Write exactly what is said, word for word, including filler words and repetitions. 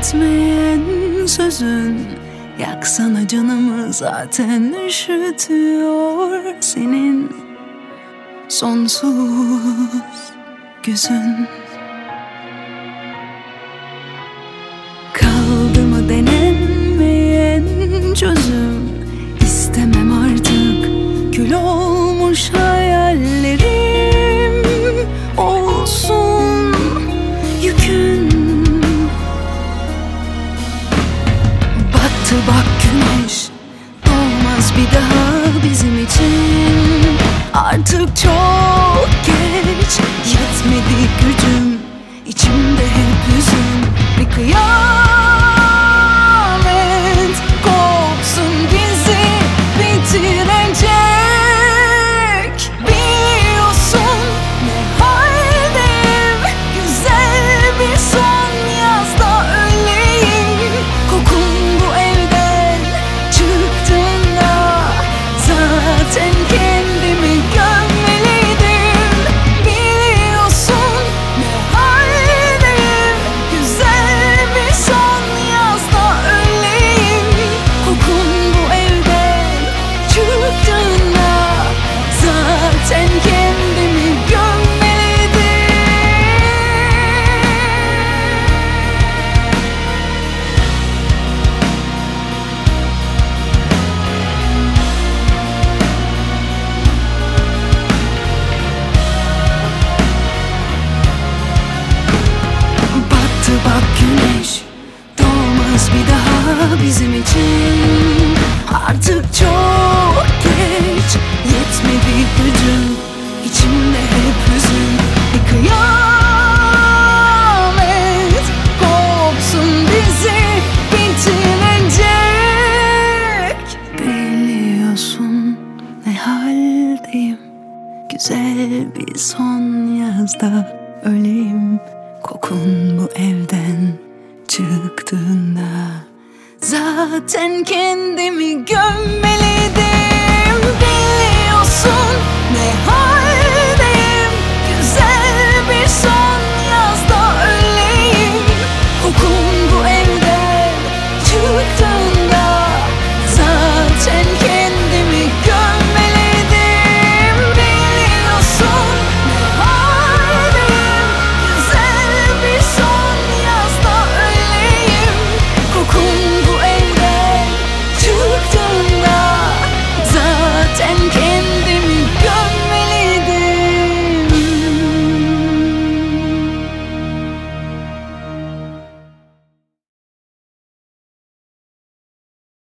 bitmeyen sözün, yaksana canımı zaten üşütüyor senin sonsuz gözün. Kaldı mı denenmeyen çözüm, istemem artık kül olmuş hayallerim olsun yükün. Battı bak güneş, doğmaz bir daha bizim için. Artık çok geç, yetmedi gücüm, içimde hep hüzün. Bir kıyamet kopsun bizi bitirecek. Biliyorsun ne haldeyim, güzel bir son yazda öleyim. Kokun bu evden çıktığında zaten kendimi gömmeliydim. Biliyorsun ne haldeyim, güzel bir son yazda öleyim. Kokun bu evden çıktığında zaten kendimi gömmeliydim. Battı bak güneş, doğmaz bir daha bizim için. Artık çok geç, yetmedi gücüm, içimde hep hüzün. Bir kıyamet kopsun bizi bitirecek. Biliyorsun ne haldeyim, güzel bir son yazda öleyim. Kokun bu evden çıktığında zaten kendimi gömmeliydim. Biliyorsun ne hal